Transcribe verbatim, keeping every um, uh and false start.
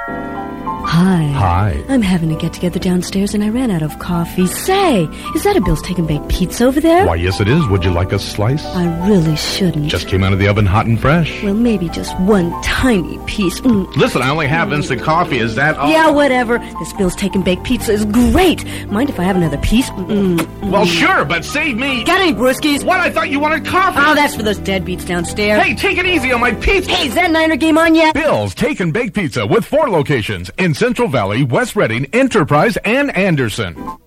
Hi. Hi. I'm having a get-together downstairs and I ran out of coffee. Say, is that a Bill's Taken Baked Pizza over there? Why, yes it is. Would you like a slice? I really shouldn't. Just came out of the oven hot and fresh. Well, maybe just one tiny piece. Mm. Listen, I only have instant coffee. Is that all? Yeah, whatever. This Bill's Taken Baked Pizza is great. Mind if I have another piece? Mm-mm. Well, sure, but save me. Got any brewskis? What? I thought you wanted coffee. Oh, that's for those deadbeats downstairs. Hey, take it easy on my pizza. Hey, is that Niner game on yet? Bill's Taken Baked Pizza with four locations in Central Valley, West Reading, Enterprise, and Anderson.